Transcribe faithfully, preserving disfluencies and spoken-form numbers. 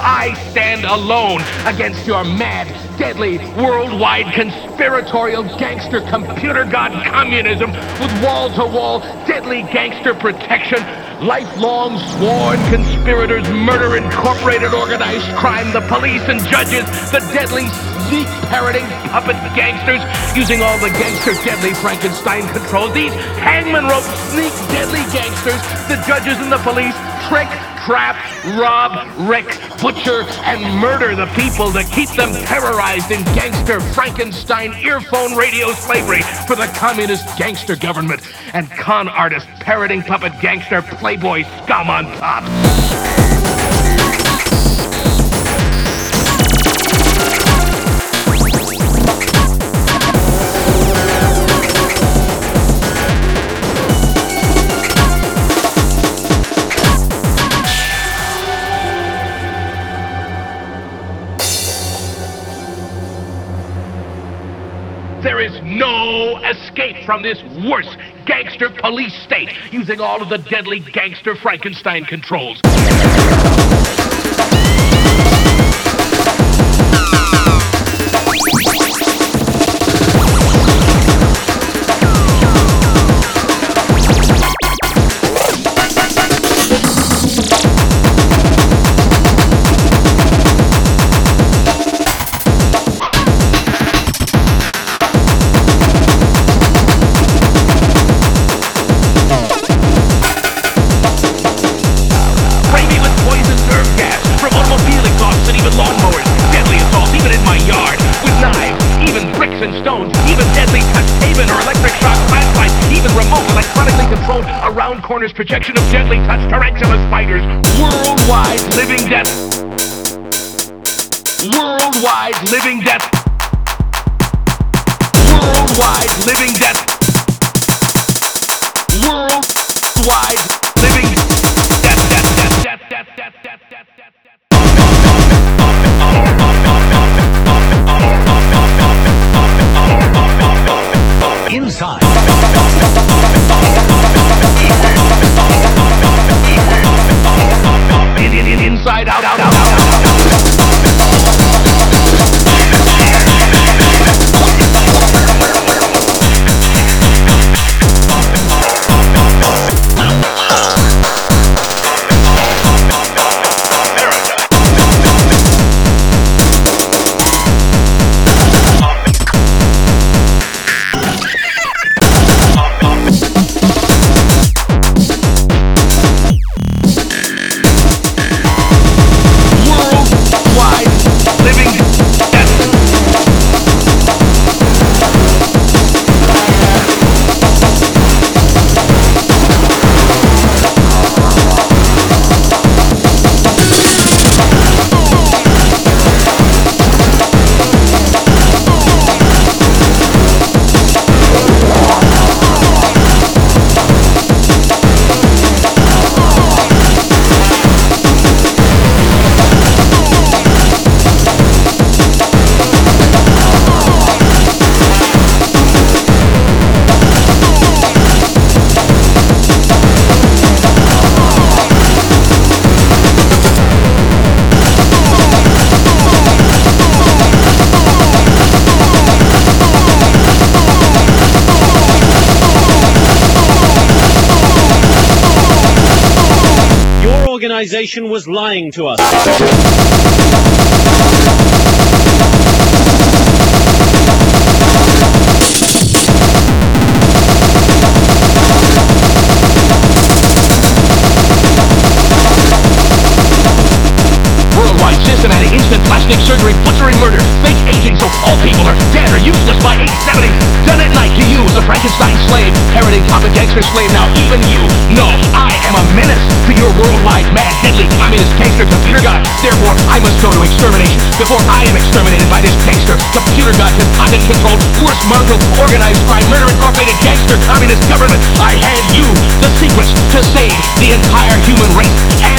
I stand alone against your mad, deadly, worldwide conspiratorial gangster computer god communism with wall-to-wall deadly gangster protection, lifelong sworn conspirators, murder, incorporated organized crime, the police and judges, the deadly sneak parroting puppet gangsters using all the gangster deadly Frankenstein controls. These hangman rope sneak deadly gangsters, the judges and the police trick, trap, rob, wreck, butcher, and murder the people to keep them terrorized in gangster Frankenstein earphone radio slavery for the communist gangster government and con artist parroting puppet gangster playboy scum on top. There is no escape from this worse gangster police state using all of the deadly gangster Frankenstein controls. Around corners, projection of gently touched tarantula spiders, worldwide living death, worldwide living death, worldwide living death, worldwide living death, death, death, death, death, death, death, death, death, death. Inside. In, in, in, inside out, out, out, out, out, out. Organization was lying to us. Worldwide, systematic, instant plastic surgery, butchery, murder, fake aging, so all people are dead or useless by eight seventy. Done at night to you, the Frankenstein slave, parroting puppet gangster slave. Now even you know I am a menace to your worldwide mad, deadly, communist gangster computer god. Therefore, I must go to extermination before I am exterminated by this gangster computer god, content controlled, force mongrel, organized crime, murder incorporated gangster communist government. I hand you the secrets to save the entire human race.